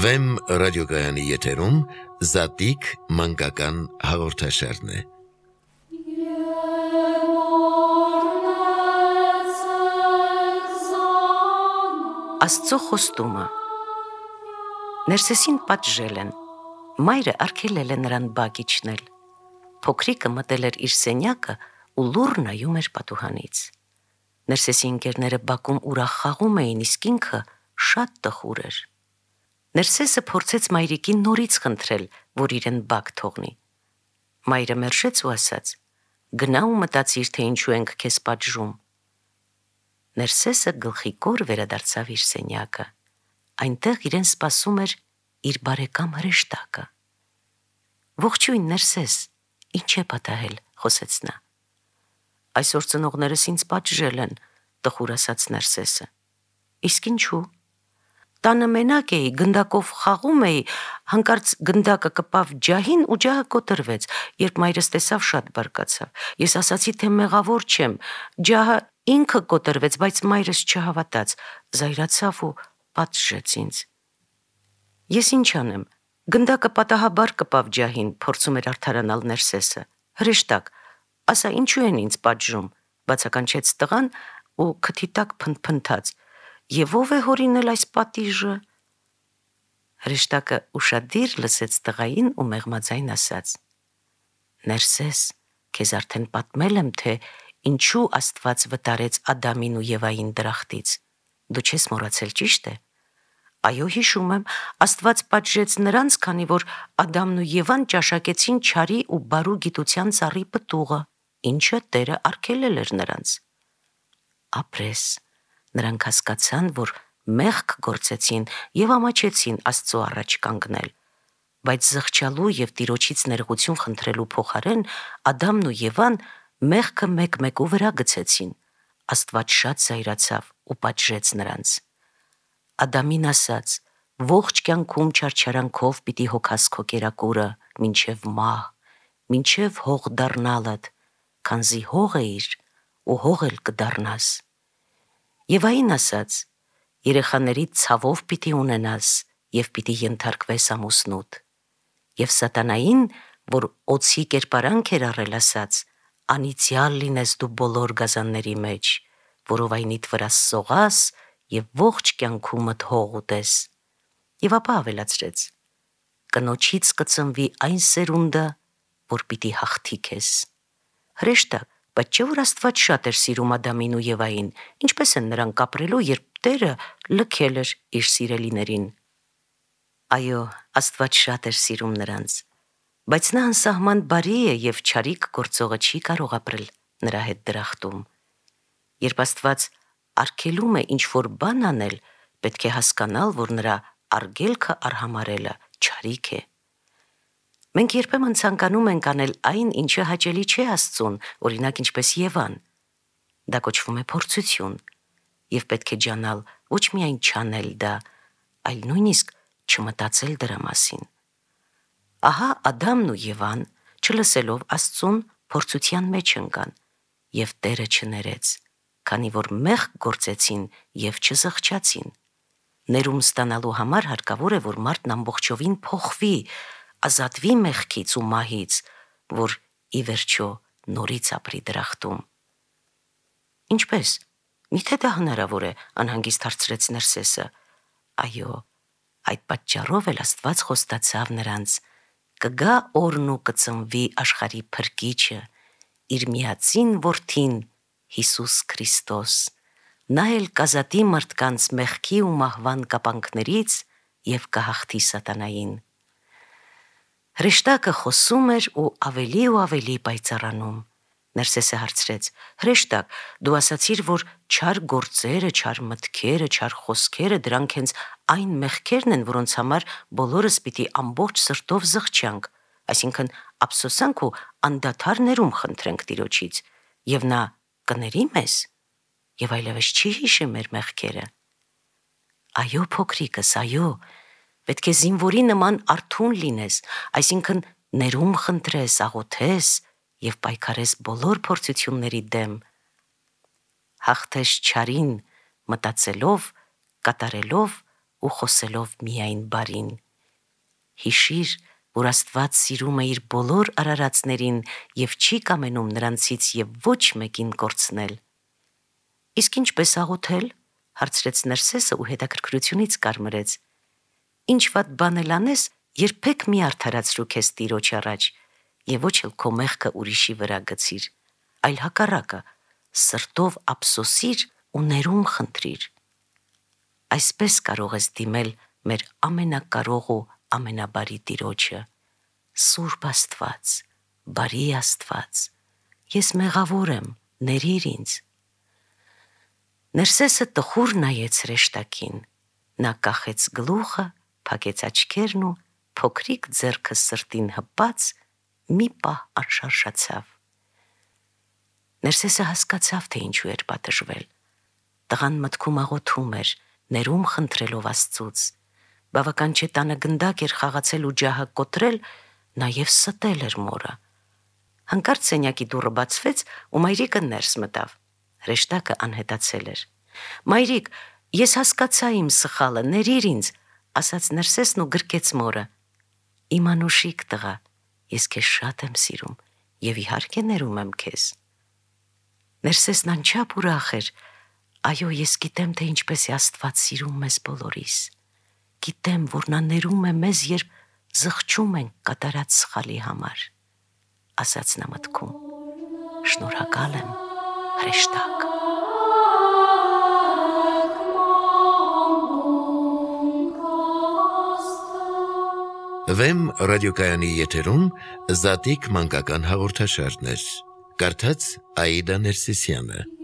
Վեմ ռադիոգայանի եթերում Զատիկ մանկական հաղորդաշարն է։ Աստծո խոստումը։ Ներսեսին պատժել են, մայրը արգելել է նրան բակ իջնել։ Փոքրիկը մտել էր իր սենյակը ու լուռ նայում էր պատուհանից։ Ներսեսի ընկերները բակում ուրախ խաղում էին, իսկ ինքը շատ տխուր էր։ Ներսեսը փորձեց մայրիկին նորից խնդրել, որ իրեն բակ թողնի։ Մայրը մերժեց ու ասաց. «Գնա ու մտածիր, թե ինչու ենք քեզ պատժում»։ Ներսեսը գլխիկոր վերադարձավ իր սենյակը։ Այնտեղ իրեն սպասում էր իր բարեկամ հրեշտակը։ «Ողջույն, Ներսես, ինչ է պատահել», խոսեց նա։ «Այսօր ծնողներս ինձ պատժել են», տխուր ասաց Ներսեսը։ «Իսկ ինչու»։ «Տանը մենակ էի, գնդակով խաղում էի, հանկարծ գնդակը կպավ ջահին ու ջահը կոտրվեց, երբ մայրս տեսավ, շատ բարկացավ։ Ես ասացի, թե մեղավոր չեմ, ջահը ինքը կոտրվեց, բայց մայրս չհավատաց, զայրացավ ու պատժեց ինձ»։ «Ես ինչ անեմ, գնդակը պատահաբար կպավ ջահին», փորձում էր արդարանալ Ներսեսը։ «Հրեշտակ, ասա, ինչու են ինձ պատժում», բացականչեց տղան ու քթի տակ փնթփնթաց։ «Եվ ով է հորինել այս պատիժը»։ Հրեշտակը ուշադիր լսեց տղային ու մեղմաձայն ասաց. «Ներսես, քեզ արդեն պատմել եմ, թե ինչու Աստված վտարեց Ադամին ու Եվային դրախտից։ Դու չես մոռացել, ճիշտ է»։ «Այո, հիշում եմ, Աստված պատժեց նրանց, քանի որ Ադամն ու Եվան ճաշակեցին չարի ու բարու գիտության ծառի պտուղը, ինչը Տերը արգելել էր նրանց»։ Ապրես, նրանք հասկացան, որ մեղք գործեցին և ամաչեցին Աստծո առաջ կանգնել, բայց զղջալու և Տիրոջից ներողություն խնդրելու փոխարեն Ադամն ու Եվան մեղքը մեկ-մեկու վրա գցեցին։ Աստված շատ զայրացավ ու պատժեց նրանց։ Ադամին ասաց. «Ողջ կյանքում չարչարանքով պիտի հոգաս քո կերակուրը, մինչև մահ, մինչև հող դառնալդ, քանզի հող էիր ու հող էլ կդառնաս»։ Եվային ասաց. «Երեխաներից ցավով պիտի ունենաս և պիտի ենթարկվես ամուսնուդ»։ Եվ սատանային, որ օձի կերպարանք էր առել, ասաց. «Անիծյալ լինես դու բոլոր գազանների մեջ, որովայնիդ վրա սողաս և ողջ կյանքումդ հող ուտես»։ Եվ ապա ավելացրեց. «Կնոջից կծնվի այն սերունդը, որ պիտի հաղթի քեզ»։ Հրեշտակ, բայց չէ՞ որ Աստված շատ էր սիրում Ադամին ու Եվային, ինչպես են նրանք ապրելու, երբ Տերը լքել էր իր սիրելիներին։ Այո, Աստված շատ էր սիրում նրանց, բայց նա անսահման բարի է և չարիք գործողը չի կարող ապրել նրա հետ դրախտում։ Երբ Աստված արգելում է ինչ-որ բան անել, պետք է հասկանալ, որ նրա արգելքը արհամարհելը չարիք է։ Մենք երբեմն ցանկանում ենք անել այն, ինչը հաճելի չէ Աստծուն, օրինակ ինչպես Եվան։ Դա կոչվում է փորձություն, և պետք է ջանալ ոչ միայն չանել դա, այլ նույնիսկ չմտածել դրա մասին։ Ահա Ադամն ու Եվան, չլսելով Աստծուն, փորձության մեջ ընկան, և Տերը չներեց, քանի որ մեղք գործեցին և չզղջացին։ Ներում ստանալու համար հարկավոր է, որ մարդն ամբողջովին փոխվի, ազատվի մեղքից ու մահից, որ ի վերջո նորից ապրի դրախտում։ Ինչպե՞ս։ Միթե դա հնարավոր է, անհանգիստ հարցրեց Ներսեսը։ Այո, այդ պատճառով էլ Աստված խոստացավ նրանց. «Կգա օրն ու կծնվի աշխարհի փրկիչը, իր միածին որդին Հիսուս Քրիստոս, նա էլ կազատի մարդկանց մեղքի ու մահվան կապանքներից և կհաղթի սատանային»։ Հրեշտակը խոսում էր ու ավելի պայծառանում։ Ներսեսը հարցրեց. «Հրեշտակ, դու ասացիր, որ չար գործերը, չար մտքերը, չար խոսքերը դրանք հենց այն մեղքերն են, որոնց համար բոլորս պիտի ամբողջ սրտով զղջանք, այսինքն ափսոսանք ու անդադար ներում խնդրենք Տիրոջից, և նա կների մեզ և այլևս չի հիշի մեր մեղքերը»։ Այո, փոքրիկս, այո, պետք է զինվորի նման արթուն լինես, այսինքն ներում խնդրես, աղոթես և պայքարես բոլոր փորձությունների դեմ։ Հաղթես չարին մտածելով, կատարելով ու խոսելով միայն բարին։ Հիշիր, որ Աստված սիրում է իր բոլոր արարածներին եւ չի կամենում նրանցից եւ ոչ մեկին կորցնել։ Իսկ ինչպես աղոթել, հարցրեց Ներսեսը ու հետաքրքրությունից կարմրեց։ Ինչ վատ բան էլ անես, երբեք մի արդարացրու քեզ Տիրոջ առաջ եւ ոչ էլ քո մեղքը ուրիշի վրա գցիր, այլ հակառակը, սրտով ափսոսիր ու ներում խնդրիր։ Այսպես կարող ես դիմել մեր ամենակարող ու ամենաբարի Տիրոջը, Սուրբ Աստված, բարի Աստված, ես մեղավոր եմ, ներիր ինձ։ Ներսեսը տխուր նայեց հրեշտակին, նա կախեց գլուխը, փակեց աչքերն ու փոքրիկ ձեռքը սրտին հպած մի պահ անշարժացավ։ Ներսեսը հասկացավ, թե ինչու էր պատժվել։ Տղան մտքում աղոթում էր, ներում խնդրելով Աստծուց։ Բավական չէ տանը գնդակ էր խաղացել ու ջահը կոտրել, նաև ստել էր մորը։ Հանկարծ սենյակի դուռը բացվեց ու մայրիկը ներս մտավ։ Հրեշտակը անհետացել էր։ Մայրիկ, ես հասկացա իմ սխալը, ներիր ինձ, ասաց Ներսեսն ու գրկեց մորը։ Իմ անուշիկ տղա, ես քեզ շատ եմ սիրում եւ իհարկե ներում եմ քեզ։ Ներսեսն անչափ ուրախ էր։ Այո, ես գիտեմ, թե ինչպես է Աստված սիրում մեզ բոլորիս։ Գիտեմ, որ նա ներում է մեզ, երբ զղջում ենք կատարած սխալի համար, ասաց նա մտքում։ Շնորհակալ եմ, հրեշտակ։ Վեմ ռադիոկայանի եթերում Զատիկ մանկական հաղորդաշարներ։ Կարդաց Աիդա Ներսիսյանը։